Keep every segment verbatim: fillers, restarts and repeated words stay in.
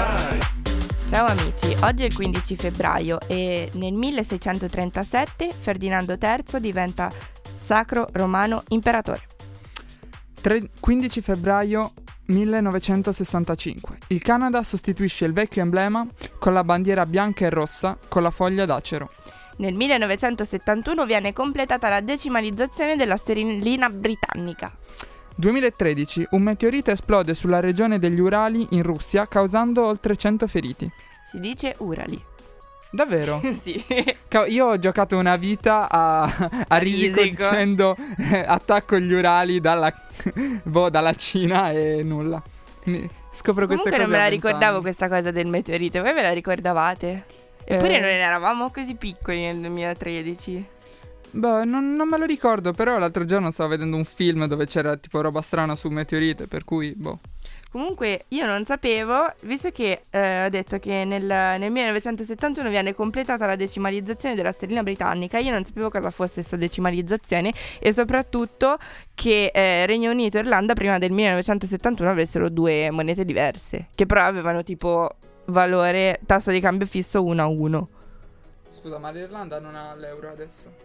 dai. Ciao amici, oggi è il quindici febbraio e nel milleseicentotrentasette Ferdinando terzo diventa Sacro Romano Imperatore. Tre- quindici febbraio millenovecentosessantacinque. Il Canada sostituisce il vecchio emblema con la bandiera bianca e rossa con la foglia d'acero. Nel millenovecentosettantuno viene completata la decimalizzazione della sterlina britannica. duemilatredici. Un meteorite esplode sulla regione degli Urali in Russia causando oltre cento feriti. Si dice Urali. Davvero? Sì. Ca- Io ho giocato una vita a, a risico Risico. dicendo eh, attacco gli Urali dalla, boh, dalla Cina e nulla. Mi- Scopro queste Comunque cose non me a la vent'anni. ricordavo questa cosa del meteorite, voi ve la ricordavate? Eppure Eh. non eravamo così piccoli nel duemilatredici. Boh, non, non me lo ricordo, però l'altro giorno stavo vedendo un film dove c'era tipo roba strana su un meteorite, per cui, boh. Comunque io non sapevo, visto che eh, ho detto che nel, nel millenovecentosettantuno viene completata la decimalizzazione della sterlina britannica, io non sapevo cosa fosse questa decimalizzazione e soprattutto che eh, Regno Unito e Irlanda prima del millenovecentosettantuno avessero due monete diverse, che però avevano tipo valore tasso di cambio fisso uno a uno. Scusa, ma l'Irlanda non ha l'euro adesso?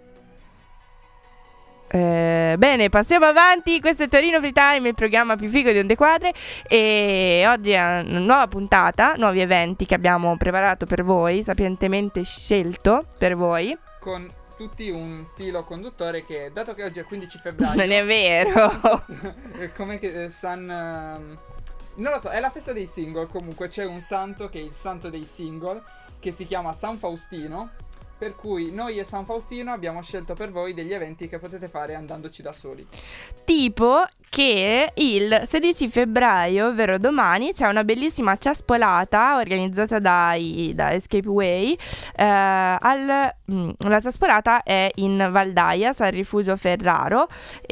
Eh, bene, passiamo avanti. Questo è Torino Free Time, il programma più figo di Onde Quadre. E oggi è una nuova puntata, nuovi eventi che abbiamo preparato per voi, sapientemente scelto per voi. Con tutti un filo conduttore che, dato che oggi è quindici febbraio... Non è vero. Come che eh, San... ehm, non lo so, è la festa dei single. Comunque c'è un santo che è il santo dei single, che si chiama San Faustino. Per cui noi e San Faustino abbiamo scelto per voi degli eventi che potete fare andandoci da soli. Tipo che il sedici febbraio, ovvero domani, c'è una bellissima ciaspolata organizzata dai, da Escape Way. Eh, al, mm, la ciaspolata è in Val d'Aias, al rifugio Ferraro,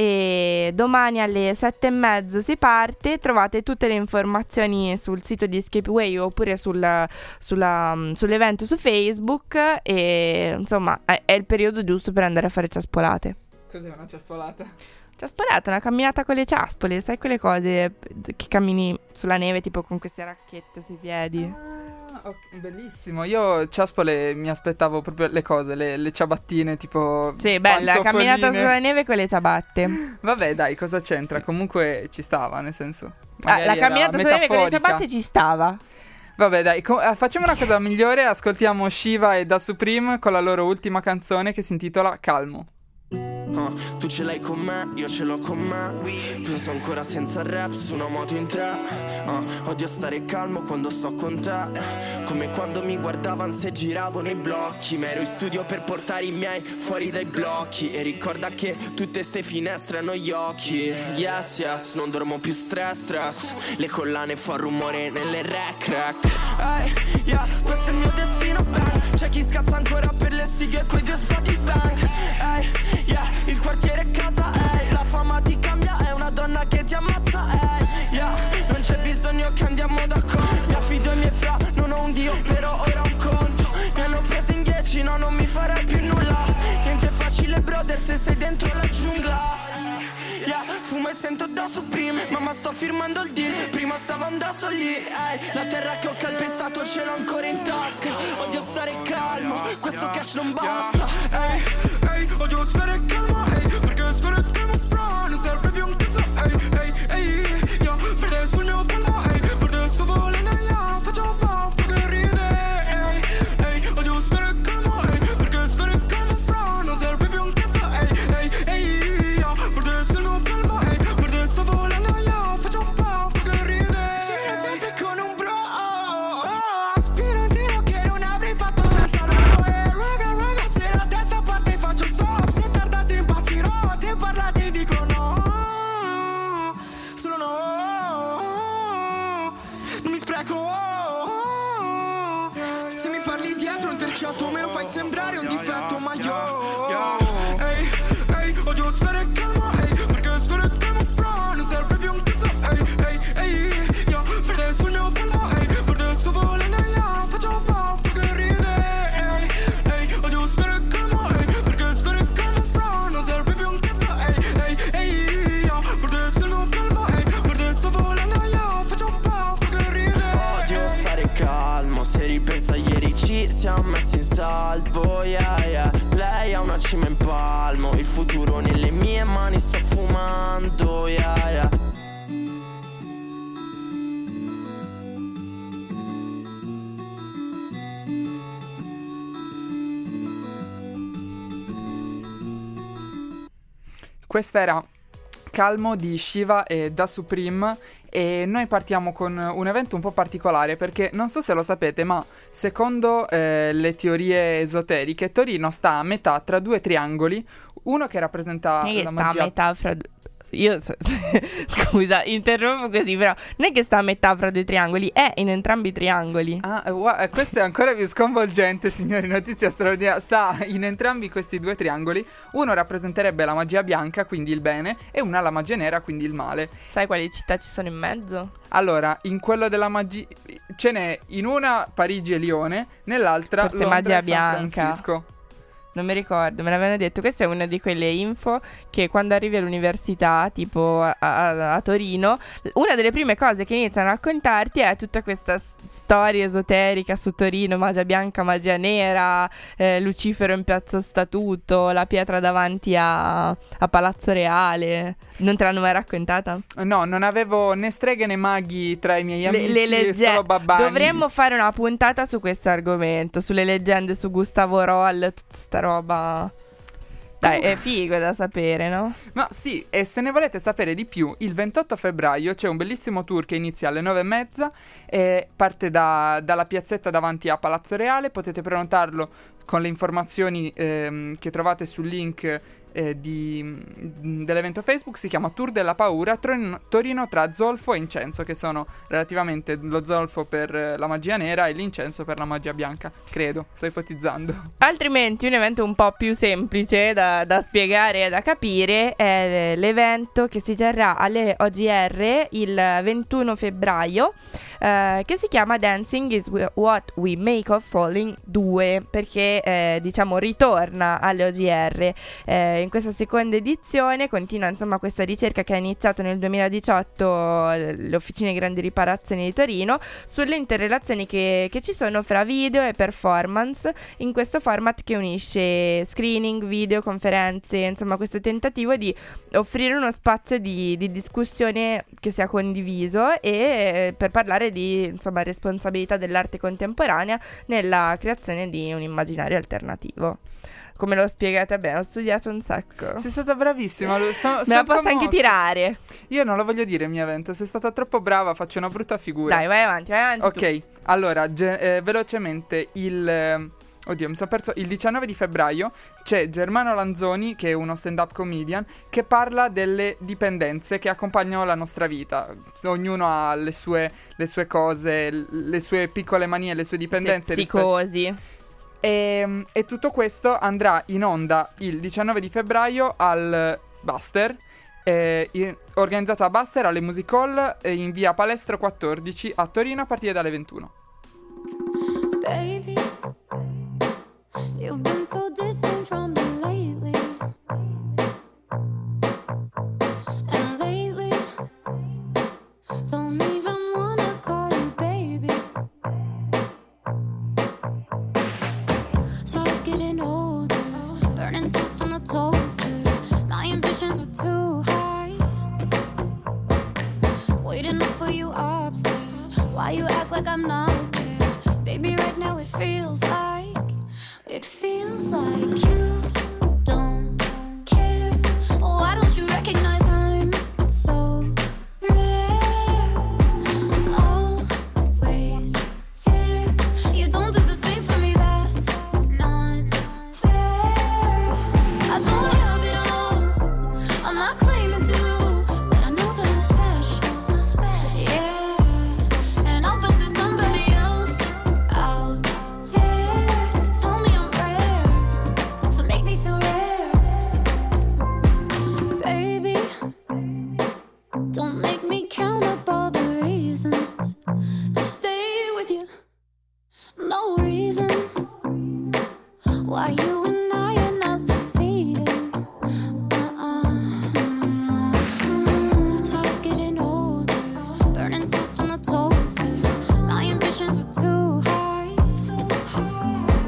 e domani alle sette e mezzo si parte. Trovate tutte le informazioni sul sito di Escape Way oppure sul, sulla, mm, sull'evento su Facebook. E insomma è, è il periodo giusto per andare a fare ciaspolate. Cos'è una ciaspolata? Ciaspolata, una camminata con le ciaspole, sai quelle cose che cammini sulla neve tipo con queste racchette sui piedi. Ah, ok, bellissimo. Io ciaspole mi aspettavo proprio le cose, le, le ciabattine tipo Sì, bella, pantoffoline. camminata sulla neve con le ciabatte. Vabbè dai, cosa c'entra? Sì. Comunque ci stava, nel senso Ah, magari la era camminata sulla neve con le metaforica. ciabatte ci stava. Vabbè dai, co- eh, facciamo una cosa migliore. Ascoltiamo Shiva e Da Supreme con la loro ultima canzone che si intitola Calmo. Uh, tu ce l'hai con me, io ce l'ho con me. Penso ancora senza rap su una moto in tre. uh, Odio stare calmo quando sto con te. Come quando mi guardavano se giravo nei blocchi. Ma ero in studio per portare i miei fuori dai blocchi. E ricorda che tutte ste finestre hanno gli occhi. Yes, yes, non dormo più stress, stress. Le collane fa rumore nelle rec, rec. Hey, yeah, questo è il mio destino, bang. C'è chi scazza ancora per le sighe e quei due spadi bang. Hey, yeah, il quartiere è casa, ehi, la fama ti cambia, è una donna che ti ammazza, ehi, yeah, non c'è bisogno che andiamo d'accordo, mi affido ai miei fra, non ho un dio, però ora ho un conto, mi hanno preso in dieci, no, non mi farai più nulla, niente facile brother se sei dentro la giungla. Yeah, fumo e sento Da Supreme, mamma sto firmando il deal, prima stavo andando lì, ehi, la terra che ho calpestato ce l'ho ancora in tasca, odio stare calmo, questo cash non basta, ehi, ehi, odio stare calmo, ehi, perché stare calmo fra, non serve più un cazzo, ehi, ehi, ehi, io verde sul mio palmo, ehi, verde sto volendo, io faccio baffa che ride, ehi, ehi, odio stare calmo, ehi, perché stare calmo fra, non serve più un cazzo, ehi, ehi, ehi, io verde sul mio palmo, ehi, verde sto volendo, io faccio baffa che ride, gira sempre con un bro, oh, oh, aspiro un tiro che non avrei fatto senza loro, e raga, raga, se la testa parte faccio stop, se tardate impazzirò, se parlate dico no, solo no, non mi spreco, se mi parli dietro un terziato me lo fai sembrare un difetto, ma io, ehi, ehi, odio stare calmo, ehi, perché stare calmo fra, non serve più un cazzo, ehi, ehi, ehi, io verde sul mio palmo, ehi, verde sto volendo, io faccio baffa che ride, ehi, ehi, odio stare calmo, ehi, perché stare calmo fra, non serve più un cazzo, ehi, ehi, ehi, io verde sul mio palmo, ehi, verde sto volendo, io faccio baffa che ride, odio stare calmo. siamo messi in salvo, yeah, yeah. Lei ha una cima in palmo, il futuro nelle mie mani sto fumando, yeah, yeah. Questa era Calmo di Shiva e Da Supreme e noi partiamo con un evento un po' particolare perché non so se lo sapete, ma secondo eh, le teorie esoteriche Torino sta a metà tra due triangoli, uno che rappresenta non è che la sta magia... a metà fra due. Io so- scusa, interrompo così, però non è che sta a metà fra due triangoli, è in entrambi i triangoli. Ah, wow, questo è ancora più sconvolgente, signori, notizia straordinaria. Sta in entrambi questi due triangoli. Uno rappresenterebbe la magia bianca, quindi il bene, e una la magia nera, quindi il male. Sai quali città ci sono in mezzo? Allora, in quello della magia ce n'è in una Parigi e Lione, nell'altra Forse Londra magia e San bianca. Francisco. Non mi ricordo, me l'avevano detto. Questa è una di quelle info che quando arrivi all'università, tipo a, a, a Torino, una delle prime cose che iniziano a raccontarti è tutta questa s- storia esoterica su Torino, magia bianca, magia nera, eh, Lucifero in Piazza Statuto, la pietra davanti a, a Palazzo Reale. Non te l'hanno mai raccontata? No, non avevo né streghe né maghi tra i miei Le, amici, le legge- solo babbani. Dovremmo fare una puntata su questo argomento, sulle leggende, su Gustavo Roll, tutta sta roba. Dai, è figo da sapere, no? Ma sì, e se ne volete sapere di più, il ventotto febbraio c'è un bellissimo tour che inizia alle nove e mezza e parte da, dalla piazzetta davanti a Palazzo Reale. Potete prenotarlo con le informazioni ehm, che trovate sul link eh, di, dell'evento Facebook. Si chiama Tour della Paura Torino, Torino tra zolfo e incenso, che sono relativamente lo zolfo per eh, la magia nera e l'incenso per la magia bianca, credo, sto ipotizzando. Altrimenti un evento un po' più semplice da, da spiegare e da capire è l'evento che si terrà alle O G R il ventuno febbraio, eh, che si chiama Dancing is What We Make of Falling due, perché eh, diciamo ritorna alle O G R eh, in questa seconda edizione. Continua insomma questa ricerca che ha iniziato nel duemiladiciotto le Officine Grandi Riparazioni di Torino sulle interrelazioni che, che ci sono fra video e performance in questo format che unisce screening, video, conferenze, insomma questo tentativo di offrire uno spazio di, di discussione che sia condiviso e eh, per parlare di insomma responsabilità dell'arte contemporanea nella creazione di un immaginario alternativo. Come l'ho spiegata bene, ho studiato un sacco. Sei stata bravissima, lo so, Me la posso anche tirare. Io non lo voglio dire il mio evento, sei stata troppo brava, faccio una brutta figura. Dai, vai avanti, vai avanti. Ok, tu. allora, ge- eh, velocemente il... Eh, oddio, mi sono perso. Il diciannove di febbraio c'è Germano Lanzoni, che è uno stand-up comedian, che parla delle dipendenze che accompagnano la nostra vita. Ognuno ha le sue, le sue cose, le sue piccole manie, le sue dipendenze. Sì, psicosi. Rispetto... E, e tutto questo andrà in onda il diciannove di febbraio al Buster, eh, in, organizzato a Buster alle Music Hall eh, in via Palestro quattordici a Torino a partire dalle ventuno. Baby, you've been so distant from me lately. And lately, don't even wanna call you baby. So I was getting older, burning toast on the toaster. My ambitions were too high, waiting up for you upstairs. Why you act like I'm not there? Baby, right now it feels like, it feels like you don't care. Why don't you recognize I'm so rare? Always there. You don't do the same for me, that's not fair. I don't have it all, I'm not claiming to, but I know that I'm special. Yeah, and I'll bet there's somebody else out there to tell me I'm rare, to make me feel rare. Baby, don't make me count up all the reasons to stay with you. No reason why you and I are not succeeding. Uh-uh. So I was getting older, burning toast on the toaster. My ambitions were too high, too high.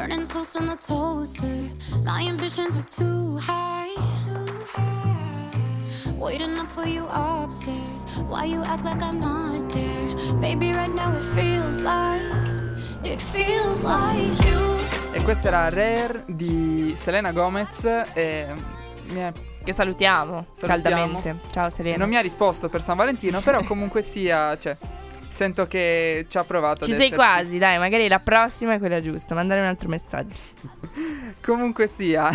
burning toast on the toaster. My ambitions were too high, waiting up for you upstairs. Why you act like I'm not there? Baby, right now it feels like, it feels like you. E questa era Rare di Selena Gomez e mi è... Che salutiamo, Salutiamo. caldamente. Ciao Selena. non mi ha risposto per San Valentino, però comunque sia, cioè, sento che ci ha provato. Ci ad sei esserci. quasi, dai, magari la prossima è quella giusta. Mandare un altro messaggio. Comunque sia,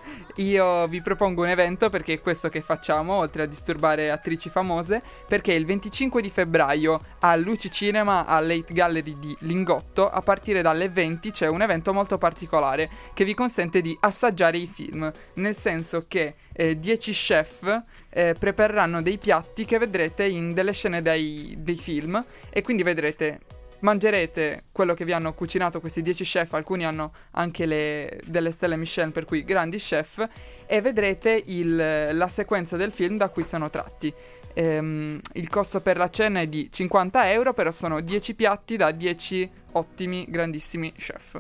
io vi propongo un evento, perché è questo che facciamo, oltre a disturbare attrici famose, perché il venticinque di febbraio a Luci Cinema all'Height Gallery di Lingotto, a partire dalle venti c'è un evento molto particolare che vi consente di assaggiare i film, nel senso che eh, dieci chef eh, prepareranno dei piatti che vedrete in delle scene dei, dei film, e quindi vedrete... mangerete quello che vi hanno cucinato questi dieci chef, alcuni hanno anche le, delle stelle Michelin, per cui grandi chef, e vedrete il, la sequenza del film da cui sono tratti. Ehm, il costo per la cena è di cinquanta euro, però sono dieci piatti da dieci ottimi, grandissimi chef.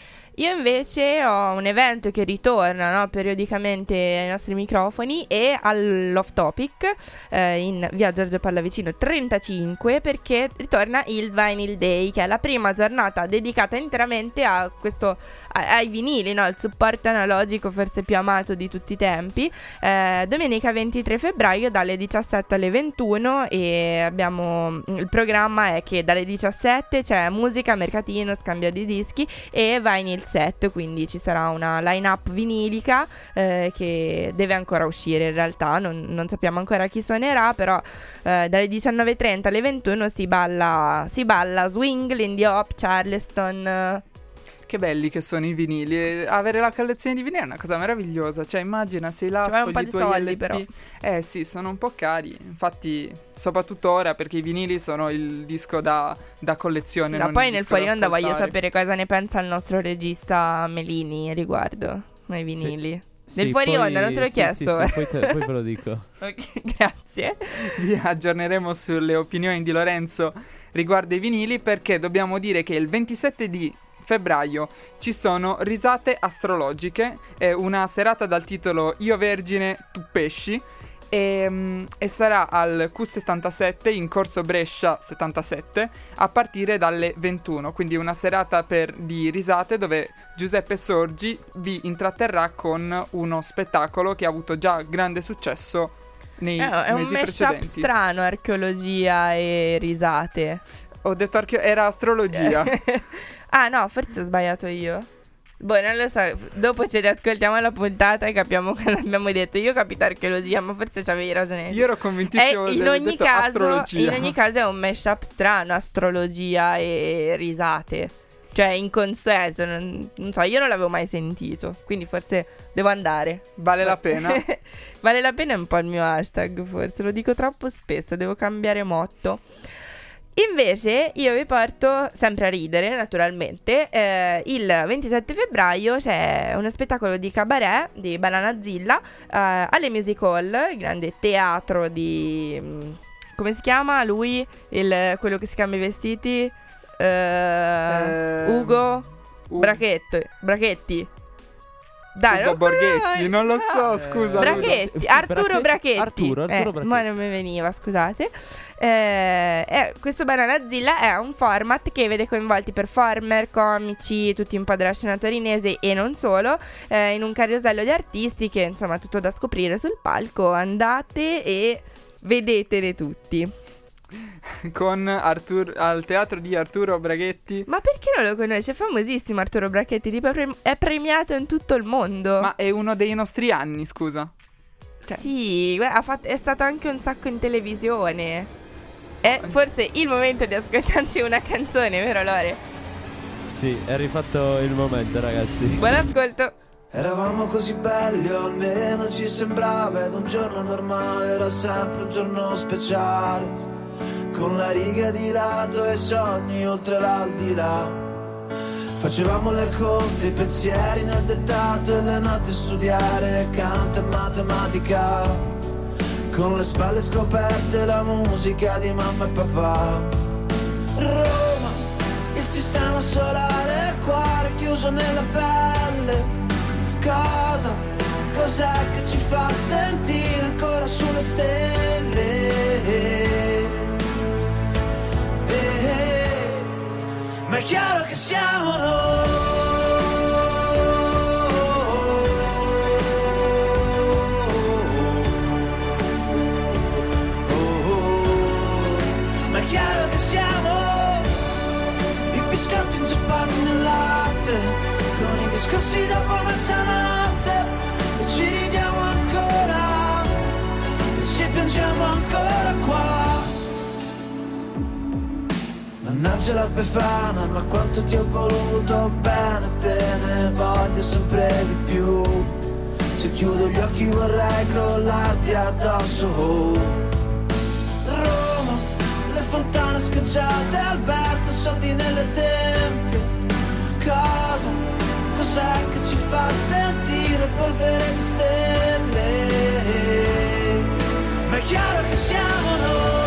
Io invece ho un evento che ritorna, no, periodicamente ai nostri microfoni, e all'Off Topic eh, in via Giorgio Pallavicino trentacinque, perché ritorna il Vinyl Day, che è la prima giornata dedicata interamente a questo, a, ai vinili, no, il supporto analogico forse più amato di tutti i tempi. eh, Domenica ventitré febbraio dalle diciassette alle ventuno, e abbiamo, il programma è che dalle diciassette c'è musica, mercatino, scambio di dischi e vinyl set, quindi ci sarà una line-up vinilica eh, che deve ancora uscire in realtà, non, non sappiamo ancora chi suonerà, però eh, dalle diciannove e trenta alle ventuno si balla, si balla swing, Lindy Hop, Charleston. eh. Che belli che sono i vinili, e avere la collezione di vinili è una cosa meravigliosa, cioè immagina, sei là, Ci vuole un scogli po' i di tuoi soldi, L P. però. Eh sì, sono un po' cari, infatti soprattutto ora, perché i vinili sono il disco da, da collezione. Ma non poi il nel disco da fuori onda voglio ascoltare. sapere cosa ne pensa il nostro regista Melini riguardo ai vinili. Sì, Nel fuori poi- onda non te l'ho sì, chiesto. sì, sì, poi, te, poi ve lo dico. Ok, grazie. Vi aggiorneremo sulle opinioni di Lorenzo riguardo i vinili, perché dobbiamo dire che il ventisette di febbraio ci sono risate astrologiche, è una serata dal titolo Io Vergine, tu pesci, e, mm, e sarà al Q settantasette in corso Brescia settantasette a partire dalle ventuno, quindi una serata per, di risate, dove Giuseppe Sorgi vi intratterrà con uno spettacolo che ha avuto già grande successo nei Eh, è un mesi mashup precedenti. strano, archeologia e risate. Ho detto archeo- era astrologia. Ah no, forse ho sbagliato io. Boh, non lo so, dopo ci riascoltiamo la puntata e capiamo cosa abbiamo detto. Io ho capito archeologia, ma forse ci avevi ragione. Io ero convintissimo È, di in, aver ogni detto caso, astrologia. in ogni caso è un mashup strano, astrologia e risate. Cioè inconsueto, non, non so, io non l'avevo mai sentito, quindi forse devo andare. Vale la pena. Vale la pena è un po' il mio hashtag, forse lo dico troppo spesso, devo cambiare motto. Invece io vi porto sempre a ridere, naturalmente. eh, Il ventisette febbraio c'è uno spettacolo di cabaret di Bananazilla eh, alle Music Hall, il grande teatro di... mm, come si chiama lui? Il, quello che si cambia i vestiti? Eh, Eh, Ugo U- Brachetto, Brachetti. Dai, Ugo non Borghetti, conosci, non lo no. so, scusa. Bra- Ludo. Brachetti, Sì, Arturo Brache- Brachetti. Arturo, Arturo eh, Brachetti. ma non mi veniva, scusate. Eh, eh, questo Bananazilla è un format che vede coinvolti performer, comici, tutti un po' della scena torinese e non solo, eh, in un carosello di artisti che, insomma, tutto da scoprire sul palco. Andate e vedetene tutti. Con Artur- al teatro di Arturo Braghetti. Ma perché non lo conosci? È famosissimo Arturo Brachetti, tipo pre- è premiato in tutto il mondo. Ma è uno dei nostri anni, scusa. Cioè. Sì, guarda, ha fatto- è stato anche un sacco in televisione. È forse il momento di ascoltarci una canzone, vero Lore? Sì, è rifatto il momento, ragazzi. Buon ascolto. Eravamo così belli, o almeno ci sembrava, ed un giorno normale era sempre un giorno speciale, con la riga di lato e sogni oltre l'aldilà. Facevamo le conte, i pensieri nel dettato e le notti a studiare canto e matematica, con le spalle scoperte la musica di mamma e papà. Roma, il sistema solare, cuore chiuso ghiaccio nella pelle. Cosa, cos'è che ci fa sentire ancora sulle stelle? Eh, eh, ma è chiaro che siamo noi. Discorsi dopo mezzanotte e ci ridiamo ancora e ci piangiamo ancora qua. Mannaggia la Befana, ma quanto ti ho voluto bene, te ne voglio sempre di più. Se chiudo gli occhi vorrei crollarti addosso. Roma, le fontane scacciate, Alberto, soldi nelle tempie. Cosa? Cos'è che ci fa sentire polvere di stelle? Ma è chiaro che siamo noi.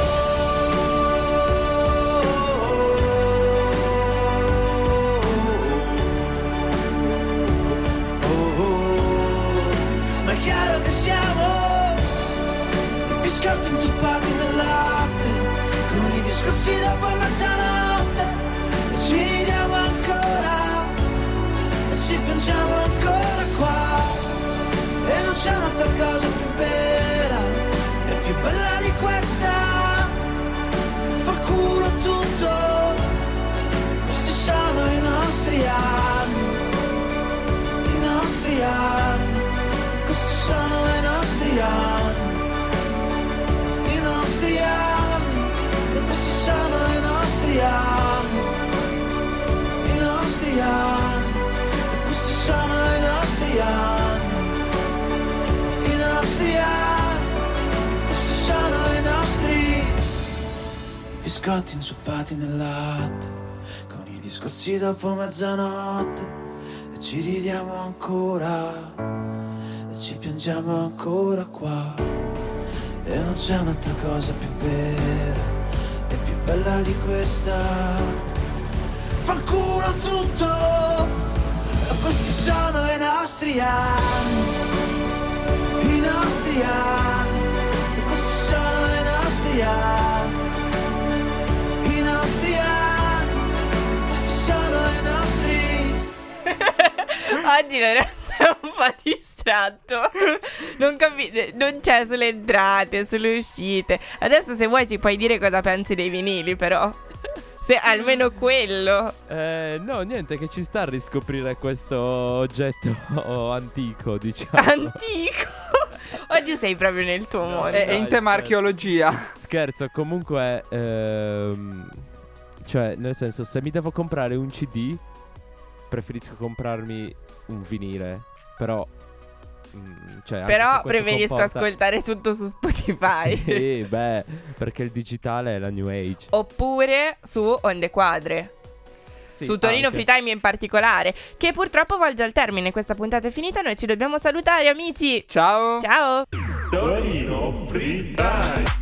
Oh, oh. Ma è chiaro che siamo i biscotti inzuppati nel latte, con i discorsi dopo mezzanotte e ci ridiamo ancora. Ci piangiamo ancora qua e non c'è un'altra cosa più vera e più bella di questa. Fa culo tutto, questi sono i nostri anni, i nostri anni, questi sono i nostri anni, i nostri anni, questi sono i nostri anni, i nostri anni. Sono i nostri anni, i nostri anni, questi sono i nostri biscotti inzuppati nel latte, con i discorsi dopo mezzanotte e ci ridiamo ancora e ci piangiamo ancora qua e non c'è un'altra cosa più vera e più bella di questa. Fanculo tutto. Questi sono i nostri anni, i nostri anni, questi sono i nostri anni, i nostri anni, questi sono i nostri. Oggi Lorenzo è un po' distratto. Non capite, non c'è sulle entrate, sulle uscite. Adesso se vuoi ci puoi dire cosa pensi dei vinili, però. Se almeno quello. Eh, no, niente, che ci sta a riscoprire questo oggetto antico, diciamo. Antico. Oggi sei proprio nel tuo mondo. È, è in tema archeologia. Scherzo, comunque ehm, cioè, nel senso, se mi devo comprare un C D, preferisco comprarmi un vinile. Però mm, cioè, anche Però se questo preferisco comporta... ascoltare tutto su Spotify. Sì, beh, perché il digitale è la new age. Oppure su Onde Quadre. Sì, Su Torino anche. Free Time in particolare, che purtroppo volge al termine. Questa puntata è finita, noi ci dobbiamo salutare, amici. Ciao. Ciao. Torino Free Time.